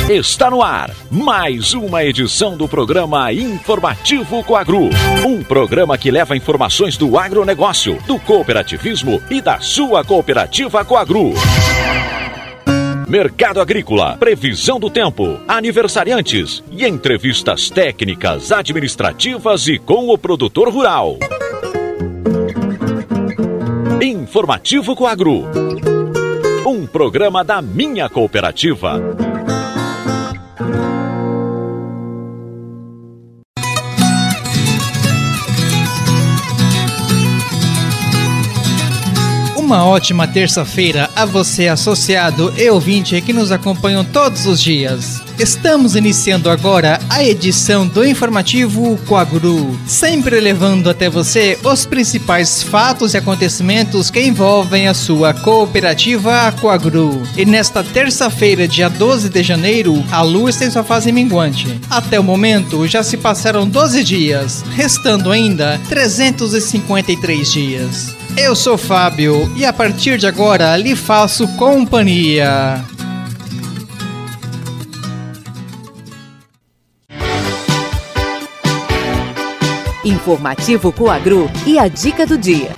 Está no ar mais uma edição do programa Informativo Coagro. Um programa que leva informações do agronegócio, do cooperativismo e da sua cooperativa Coagro. Mercado agrícola, previsão do tempo, aniversariantes e entrevistas técnicas, administrativas e com o produtor rural. Informativo Coagro. Um programa da minha cooperativa. Uma ótima terça-feira a você, associado e ouvinte que nos acompanham todos os dias. Estamos iniciando agora a edição do Informativo Coagro, sempre levando até você os principais fatos e acontecimentos que envolvem a sua cooperativa Coagro. E nesta terça-feira, dia 12 de janeiro, a lua está em sua fase minguante. Até o momento, já se passaram 12 dias, restando ainda 353 dias. Eu sou Fábio e a partir de agora lhe faço companhia. Informativo Coagro e a dica do dia.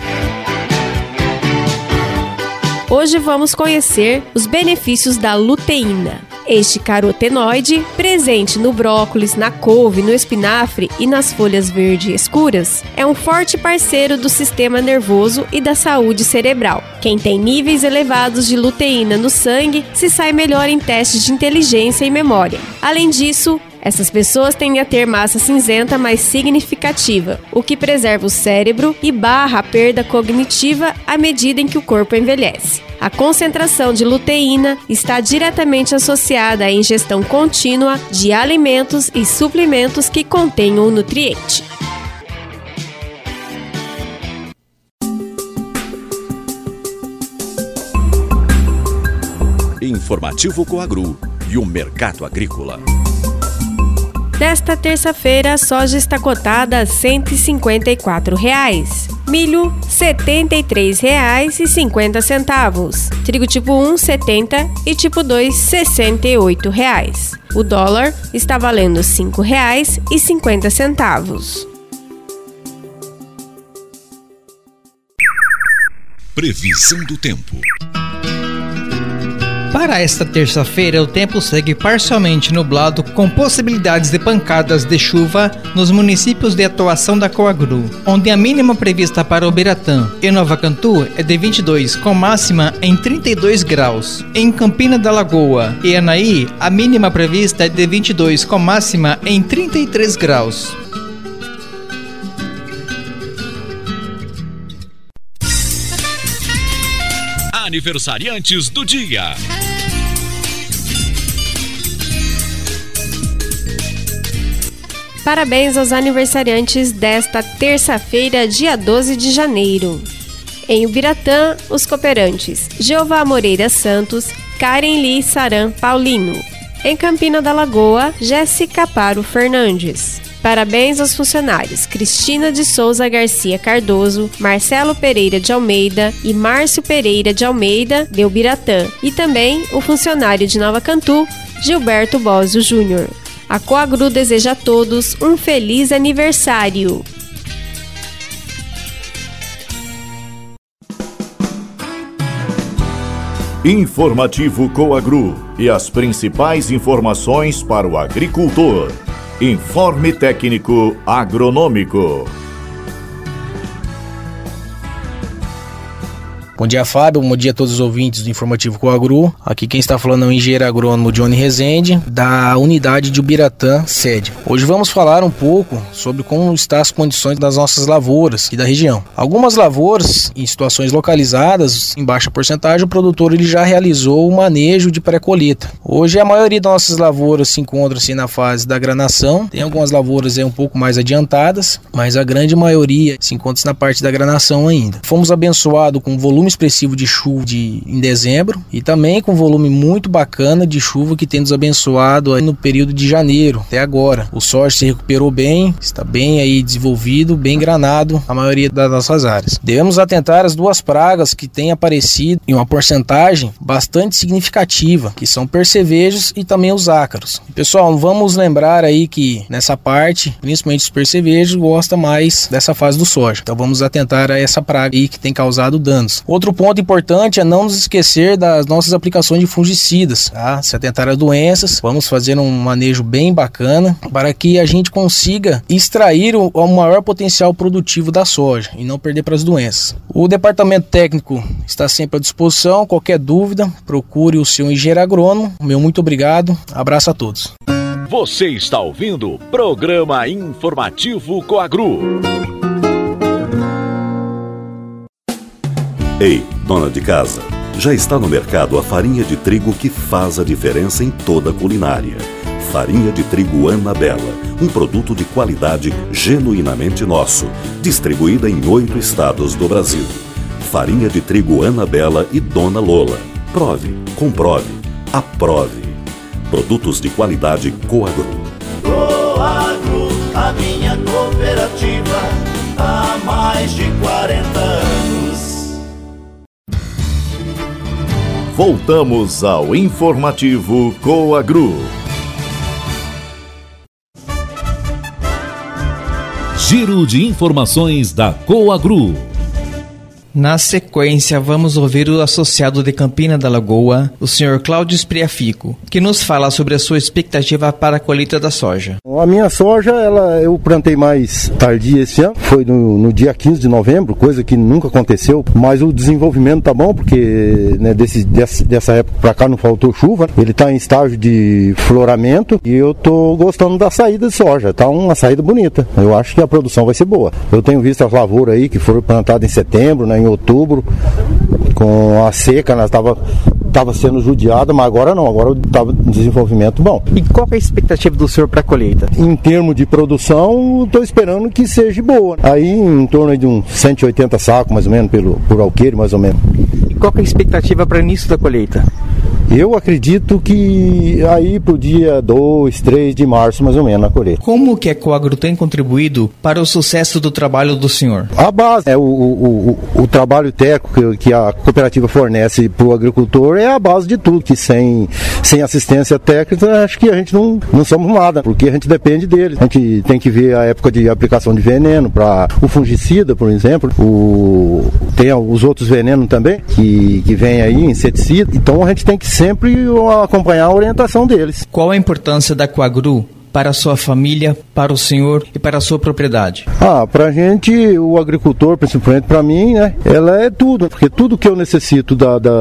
Hoje vamos conhecer os benefícios da luteína. Este carotenoide, presente no brócolis, na couve, no espinafre e nas folhas verdes escuras, é um forte parceiro do sistema nervoso e da saúde cerebral. Quem tem níveis elevados de luteína no sangue se sai melhor em testes de inteligência e memória. Além disso, essas pessoas tendem a ter massa cinzenta mais significativa, o que preserva o cérebro e barra a perda cognitiva à medida em que o corpo envelhece. A concentração de luteína está diretamente associada à ingestão contínua de alimentos e suplementos que contenham o nutriente. Informativo Coagro e o mercado agrícola. Nesta terça-feira, a soja está cotada a R$ 154. Milho, R$ 73,50. Trigo tipo 1, R$ 70 e tipo 2, R$ 68. O dólar está valendo R$ 5,50. Previsão do tempo. Para esta terça-feira, o tempo segue parcialmente nublado, com possibilidades de pancadas de chuva nos municípios de atuação da Coagro, onde a mínima prevista para Ubiratã e Nova Cantu é de 22, com máxima em 32 graus. Em Campina da Lagoa e Anaí, a mínima prevista é de 22, com máxima em 33 graus. Aniversariantes do dia. Parabéns aos aniversariantes desta terça-feira, dia 12 de janeiro. Em Ubiratã, os cooperantes Jeová Moreira Santos, Karen Lee Saran Paulino. Em Campina da Lagoa, Jéssica Paro Fernandes. Parabéns aos funcionários Cristina de Souza Garcia Cardoso, Marcelo Pereira de Almeida e Márcio Pereira de Almeida de Ubiratã, e também o funcionário de Nova Cantu, Gilberto Bósio Júnior. A Coagro deseja a todos um feliz aniversário. Informativo Coagro e as principais informações para o agricultor. Informe técnico agronômico. Bom dia, Fábio. Bom dia a todos os ouvintes do Informativo Coagro. Aqui quem está falando é o engenheiro agrônomo Johnny Rezende, da unidade de Ubiratã, sede. Hoje vamos falar um pouco sobre como estão as condições das nossas lavouras e da região. Algumas lavouras, em situações localizadas, em baixa porcentagem, o produtor ele já realizou o manejo de pré-colheita. Hoje a maioria das nossas lavouras se encontra-se na fase da granação. Tem algumas lavouras um pouco mais adiantadas, mas a grande maioria se encontra na parte da granação ainda. Fomos abençoados com volumes expressivo de chuva em dezembro e também com volume muito bacana de chuva que tem nos abençoado aí no período de janeiro até agora. O soja se recuperou bem, está bem aí desenvolvido, bem granado a maioria das nossas áreas. Devemos atentar às duas pragas que têm aparecido em uma porcentagem bastante significativa, que são percevejos e também os ácaros. Pessoal, vamos lembrar aí que nessa parte, principalmente os percevejos, gosta mais dessa fase do soja. Então vamos atentar a essa praga aí que tem causado danos. Outro ponto importante é não nos esquecer das nossas aplicações de fungicidas, tá? Se atentar a doenças, vamos fazer um manejo bem bacana para que a gente consiga extrair o maior potencial produtivo da soja e não perder para as doenças. O departamento técnico está sempre à disposição. Qualquer dúvida, procure o seu engenheiro agrônomo. Meu muito obrigado. Abraço a todos. Você está ouvindo o Programa Informativo Coagru. Ei, dona de casa, já está no mercado a farinha de trigo que faz a diferença em toda a culinária. Farinha de trigo Anabela, um produto de qualidade genuinamente nosso, distribuída em 8 estados do Brasil. Farinha de trigo Anabela e Dona Lola. Prove, comprove, aprove. Produtos de qualidade Coagru. Coagru, a minha cooperativa, há mais de 40 anos. Voltamos ao informativo Coagru. Giro de informações da Coagru. Na sequência, vamos ouvir o associado de Campina da Lagoa, o Sr. Cláudio Spriafico, que nos fala sobre a sua expectativa para a colheita da soja. A minha soja, eu plantei mais tardia esse ano, foi no dia 15 de novembro, coisa que nunca aconteceu, mas o desenvolvimento tá bom, porque né, dessa época para cá não faltou chuva, ele está em estágio de floramento e eu tô gostando da saída de soja, tá uma saída bonita, eu acho que a produção vai ser boa. Eu tenho visto as lavouras aí que foram plantadas em setembro, né, em outubro, com a seca, nós estava sendo judiada, mas agora não, agora estava em desenvolvimento bom. E qual é a expectativa do senhor para a colheita? Em termos de produção, estou esperando que seja boa. Aí em torno de uns 180 sacos, mais ou menos, por alqueire, mais ou menos. E qual é a expectativa para o início da colheita? Eu acredito que aí pro dia 2, 3 de março, mais ou menos, na colheita. Como que a Coagru tem contribuído para o sucesso do trabalho do senhor? A base, o trabalho técnico que a cooperativa fornece para o agricultor é a base de tudo, que sem assistência técnica, acho que a gente não somos nada, porque a gente depende dele. A gente tem que ver a época de aplicação de veneno, para o fungicida, por exemplo, tem os outros venenos também, que vem aí, inseticida, então a gente tem que sempre acompanhar a orientação deles. Qual a importância da Coagru para a sua família, para o senhor e para a sua propriedade? Pra gente, o agricultor, principalmente para mim, né, ela é tudo, porque tudo que eu necessito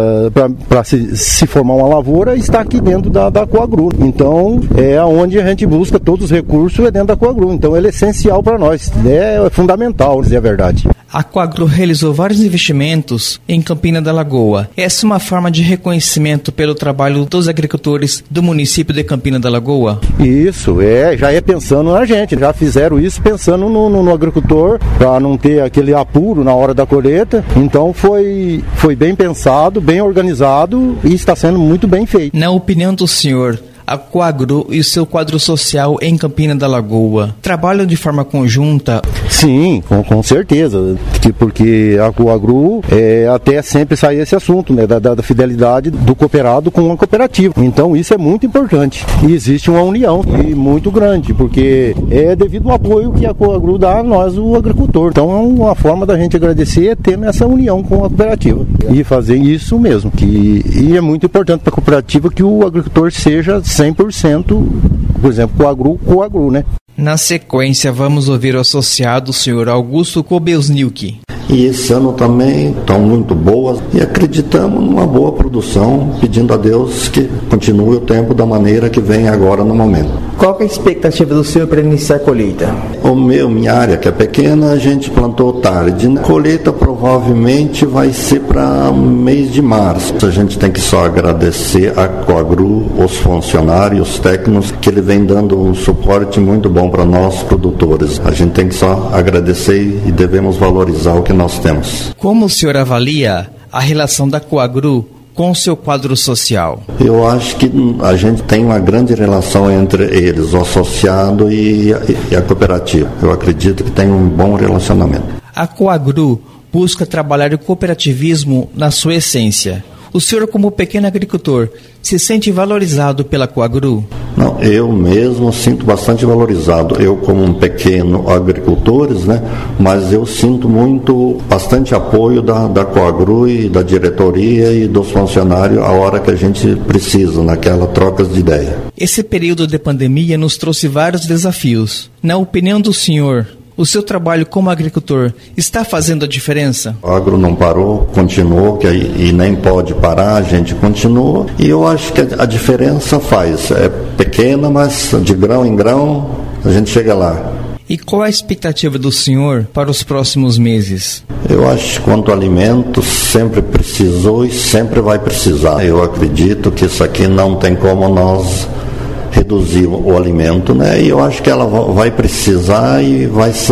para se formar uma lavoura está aqui dentro da Coagru. Então, é onde a gente busca todos os recursos, é dentro da Coagru. Então, ele é essencial para nós, é fundamental, dizer a verdade. A Coagru realizou vários investimentos em Campina da Lagoa. Essa é uma forma de reconhecimento pelo trabalho dos agricultores do município de Campina da Lagoa? Isso, já é pensando na gente. Já fizeram isso pensando no agricultor, para não ter aquele apuro na hora da colheita. Então foi bem pensado, bem organizado e está sendo muito bem feito. Na opinião do senhor, a Coagru e o seu quadro social em Campina da Lagoa trabalham de forma conjunta? Sim, com certeza, porque a Coagru até sempre sai esse assunto, né, da fidelidade do cooperado com a cooperativa. Então isso é muito importante e existe uma união e muito grande, porque é devido ao apoio que a Coagru dá a nós, o agricultor. Então uma forma da gente agradecer é ter essa união com a cooperativa e fazer isso mesmo, e é muito importante para a cooperativa que o agricultor seja 100%, por exemplo, Coagru, né? Na sequência, vamos ouvir o associado, o senhor Augusto Kobelsniuk. E esse ano também estão muito boas e acreditamos numa boa produção, pedindo a Deus que continue o tempo da maneira que vem agora no momento. Qual é a expectativa do senhor para iniciar a colheita? Minha área, que é pequena, a gente plantou tarde. A colheita provavelmente vai ser para mês de março. A gente tem que só agradecer a Coagru, os funcionários, os técnicos, que ele vem dando um suporte muito bom para nós produtores. A gente tem que só agradecer e devemos valorizar o que nós temos. Como o senhor avalia a relação da Coagru com o seu quadro social? Eu acho que a gente tem uma grande relação entre eles, o associado e a cooperativa. Eu acredito que tem um bom relacionamento. A Coagru busca trabalhar o cooperativismo na sua essência. O senhor, como pequeno agricultor, se sente valorizado pela Coagru? Não, eu mesmo sinto bastante valorizado. Eu, como um pequeno agricultor, né? Mas eu sinto bastante apoio da Coagru e da diretoria e dos funcionários a hora que a gente precisa, naquela troca de ideia. Esse período de pandemia nos trouxe vários desafios. Na opinião do senhor, o seu trabalho como agricultor está fazendo a diferença? O agro não parou, continuou, e nem pode parar, a gente continua. E eu acho que a diferença faz. É pequena, mas de grão em grão a gente chega lá. E qual a expectativa do senhor para os próximos meses? Eu acho que quanto ao alimento sempre precisou e sempre vai precisar. Eu acredito que isso aqui não tem como nós reduzir o alimento, né? E eu acho que ela vai precisar e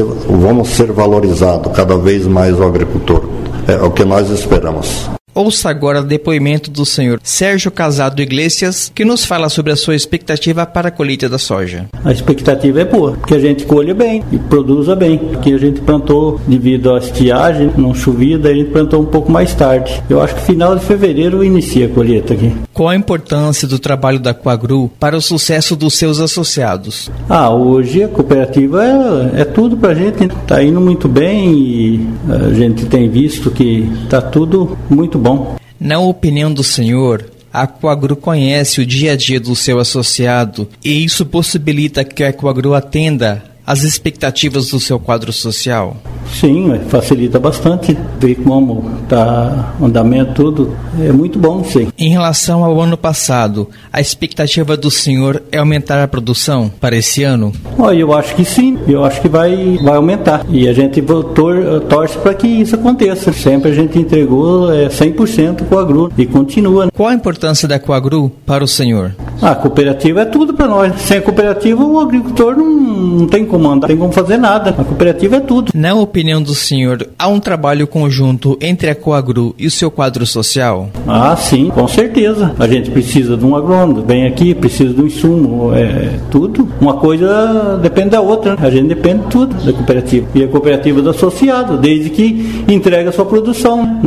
vamos ser valorizados cada vez mais o agricultor. É o que nós esperamos. Ouça agora o depoimento do senhor Sérgio Casado Iglesias, que nos fala sobre a sua expectativa para a colheita da soja. A expectativa é boa, que a gente colhe bem e produza bem. Que a gente plantou devido à estiagem, não chovia, daí a gente plantou um pouco mais tarde. Eu acho que final de fevereiro inicia a colheita aqui. Qual a importância do trabalho da Coagru para o sucesso dos seus associados? Hoje a cooperativa é tudo pra gente. Está indo muito bem e a gente tem visto que está tudo muito bom. Na opinião do senhor, a Coagru conhece o dia a dia do seu associado e isso possibilita que a Coagru atenda às expectativas do seu quadro social? Sim, facilita bastante. Ver como está o andamento, tudo. É muito bom, sim. Em relação ao ano passado, a expectativa do senhor é aumentar a produção para esse ano? Eu acho que sim. Eu acho que vai aumentar. E a gente torce para que isso aconteça. Sempre a gente entregou 100% Coagru e continua. Qual a importância da Coagru para o senhor? A cooperativa é tudo para nós. Sem a cooperativa, o agricultor não tem como andar, não tem como fazer nada. A cooperativa é tudo. Na opinião do senhor, há um trabalho conjunto entre a Coagru e o seu quadro social? Sim, com certeza. A gente precisa de um agrônomo, vem aqui, precisa de um insumo, tudo. Uma coisa depende da outra. A gente depende de tudo da cooperativa. E a cooperativa do associado, desde que entrega a sua produção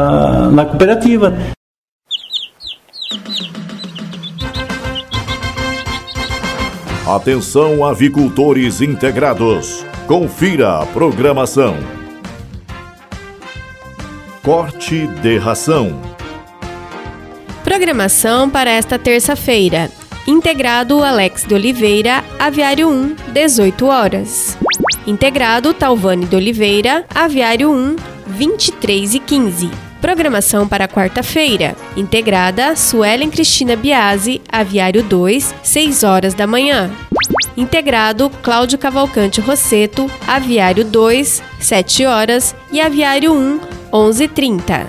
na cooperativa. Atenção, avicultores integrados. Confira a programação. Corte de ração. Programação para esta terça-feira. Integrado Alex de Oliveira, Aviário 1, 18 horas. Integrado Talvani de Oliveira, Aviário 1, 23h15. Programação para quarta-feira. Integrada Suelen Cristina Biasi, Aviário 2, 6 horas da manhã. Integrado Cláudio Cavalcante Rosseto, Aviário 2, 7 horas e Aviário 1, 11h30.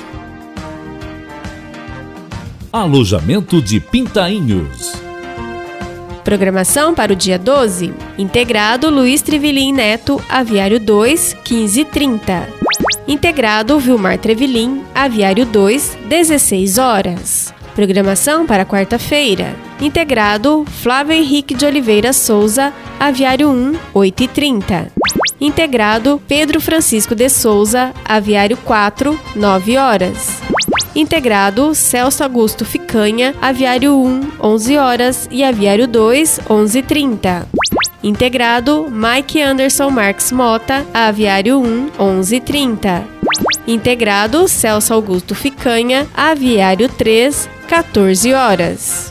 Alojamento de Pintainhos. Programação para o dia 12. Integrado Luiz Trevilim Neto, Aviário 2, 15h30. Integrado Vilmar Trevilim, Aviário 2, 16 horas. Programação para quarta-feira. Integrado Flávio Henrique de Oliveira Souza, Aviário 1, 8h30. Integrado Pedro Francisco de Souza, Aviário 4, 9 horas. Integrado Celso Augusto Ficanha, Aviário 1, 11 horas e Aviário 2, 11h30. Integrado Mike Anderson Marques Mota, Aviário 1, 11h30. Integrado Celso Augusto Ficanha, Aviário 3, 14 horas.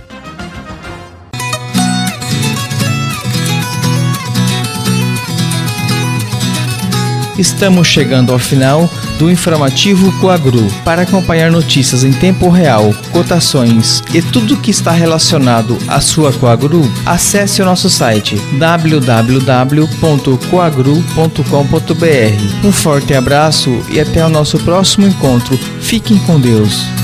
Estamos chegando ao final do informativo Coagru. Para acompanhar notícias em tempo real, cotações e tudo que está relacionado à sua Coagru, acesse o nosso site www.coagru.com.br. Um forte abraço e até o nosso próximo encontro. Fiquem com Deus.